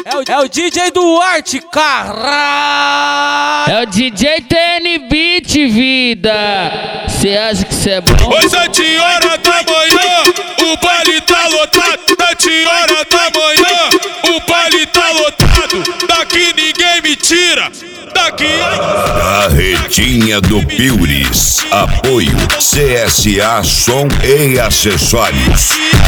É o DJ Duarte, caralho. É o DJ TN Beat, vida. Cê acha que cê é bom? Oi, 7 horas da manhã, o baile tá lotado. 7 horas da manhã, o baile tá lotado. Daqui ninguém me tira. Daqui Carretinha do Piures. Apoio CSA Som e Acessórios.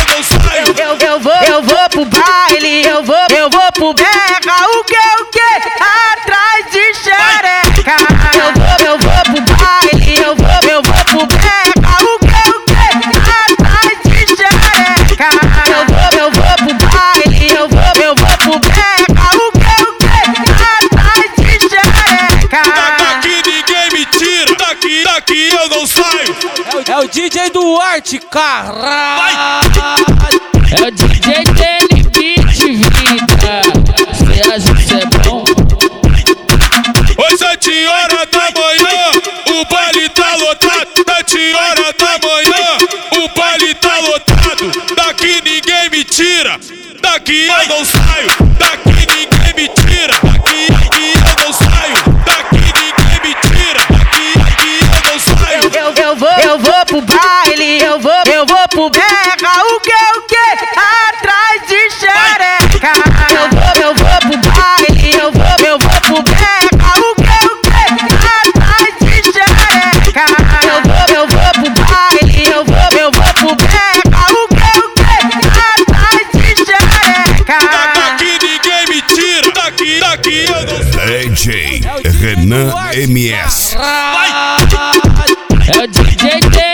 Eu vou pro baile, eu vou pro berra, o que? Atrás de xereca. Eu vou pro baile, eu vou pro berra, o que? Atrás de xereca. Eu vou pro baile, eu vou pro berra, o que? Atrás de xereca. daqui ninguém me tira. Daqui eu não saio. É o DJ Duarte, caralho. É o DJ TN Beat, vida. Cê acha que cê é bom? Oi, 7 horas da manhã, o baile tá lotado. 7 horas da manhã, o baile tá lotado. Daqui ninguém me tira. Daqui eu não saio. Daqui ninguém me tira. Daqui eu não saio. Daqui ninguém me tira. Daqui eu não saio. Eu vou pro baile, eu vou pro berra, o que? Atrás de xereca. Eu vou pro baile, eu vou pro berra, o que? Atrás de xereca. Eu vou pro baile, eu vou pro berra, o que? Atrás de xereca. Daqui ninguém me tira. Daqui eu não saio. DJ Renan MS. É o DJ TN